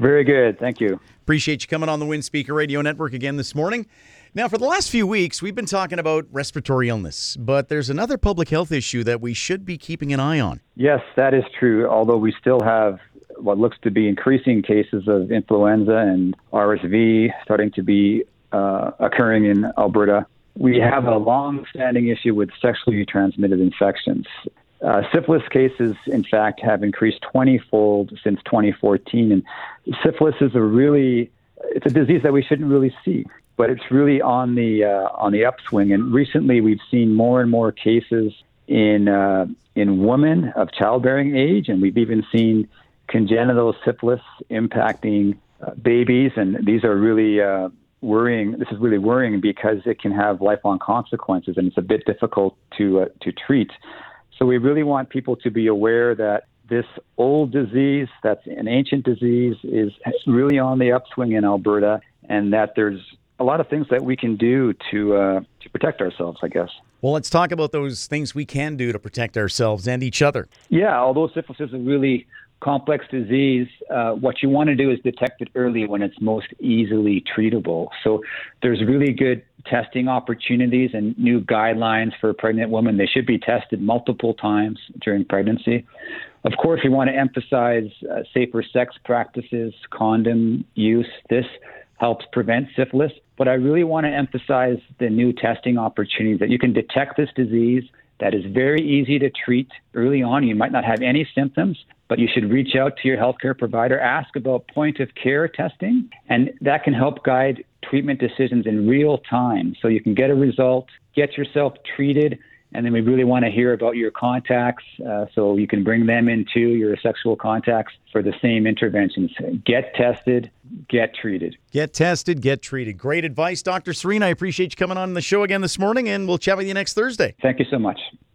Very good. Thank you. Appreciate you coming on the Wind Speaker Radio Network again this morning. Now, for the last few weeks, we've been talking about respiratory illness, but there's another public health issue that we should be keeping an eye on. Yes, that is true, although we still have what looks to be increasing cases of influenza and RSV starting to be occurring in Alberta. We have a long-standing issue with sexually transmitted infections. Syphilis cases, in fact, have increased 20-fold since 2014. And syphilis is it's a disease that we shouldn't really see, but it's really on the upswing. And recently, we've seen more and more cases in women of childbearing age, and we've even seen congenital syphilis impacting babies. And these are really worrying. This is really worrying because it can have lifelong consequences, and it's a bit difficult to treat. So we really want people to be aware that this old disease, that's an ancient disease, is really on the upswing in Alberta, and that there's a lot of things that we can do to protect ourselves, I guess. Well, let's talk about those things we can do to protect ourselves and each other. Yeah, although syphilis is a really complex disease, what you want to do is detect it early when it's most easily treatable. So there's really good testing opportunities and new guidelines for pregnant women. They should be tested multiple times during pregnancy. Of course, we want to emphasize safer sex practices, condom use. This helps prevent syphilis. But I really want to emphasize the new testing opportunities that you can detect this disease that is very easy to treat early on. You might not have any symptoms, but you should reach out to your healthcare provider, ask about point-of-care testing, and that can help guide treatment decisions in real time. So you can get a result, get yourself treated, and then we really want to hear about your contacts so you can bring them into your sexual contacts for the same interventions. Get tested, get treated. Get tested, get treated. Great advice, Dr. Serene. I appreciate you coming on the show again this morning, and we'll chat with you next Thursday. Thank you so much.